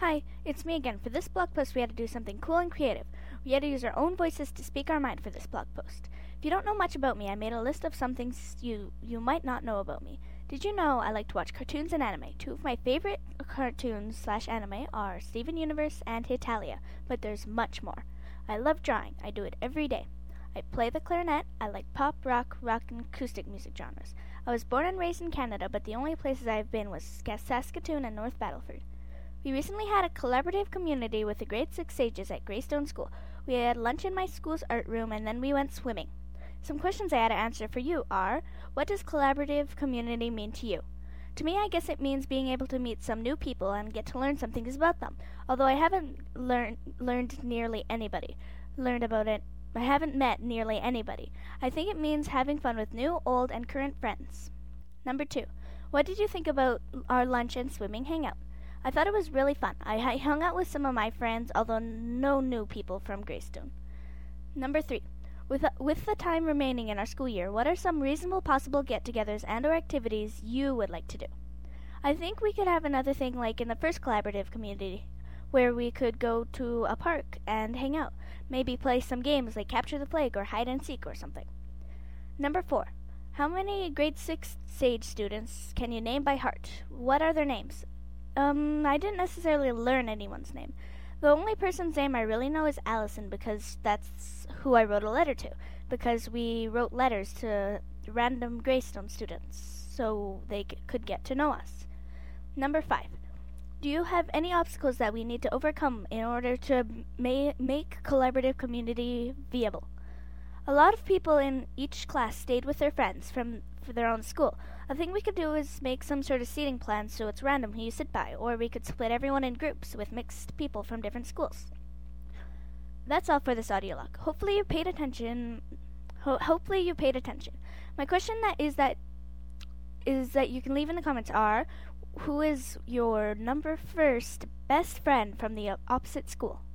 Hi, it's me again. For this blog post, we had to do something cool and creative. We had to use our own voices to speak our mind for this blog post. If you don't know much about me, I made a list of some things you might not know about me. Did you know I like to watch cartoons and anime? Two of my favorite cartoons/anime are Steven Universe and Hitalia, but there's much more. I love drawing. I do it every day. I play the clarinet. I like pop, rock, and acoustic music genres. I was born and raised in Canada, but the only places I've been was Saskatoon and North Battleford. We recently had a collaborative community with the grade 6 sages at Greystone School. We had lunch in my school's art room, and then we went swimming. Some questions I had to answer for you are, what does collaborative community mean to you? To me, I guess it means being able to meet some new people and get to learn some things about them. Although I haven't learned nearly anybody. I haven't met nearly anybody. I think it means having fun with new, old, and current friends. Number 2. What did you think about our lunch and swimming hangout? I thought it was really fun. I hung out with some of my friends, although no new people from Greystone. Number 3. With the time remaining in our school year, what are some reasonable possible get-togethers and or activities you would like to do? I think we could have another thing like in the first collaborative community, where we could go to a park and hang out. Maybe play some games like Capture the Flag or Hide and Seek or something. Number 4. How many grade 6 SAGE students can you name by heart? What are their names? I didn't necessarily learn anyone's name. The only person's name I really know is Allison because that's who I wrote a letter to, because we wrote letters to random Greystone students so they could get to know us. Number 5. Do you have any obstacles that we need to overcome in order to make collaborative community viable? A lot of people in each class stayed with their friends for their own school. A thing we could do is make some sort of seating plan so it's random who you sit by, or we could split everyone in groups with mixed people from different schools. That's all for this audio log. Hopefully you paid attention. My question is that you can leave in the comments are, who is your number first best friend from the opposite school?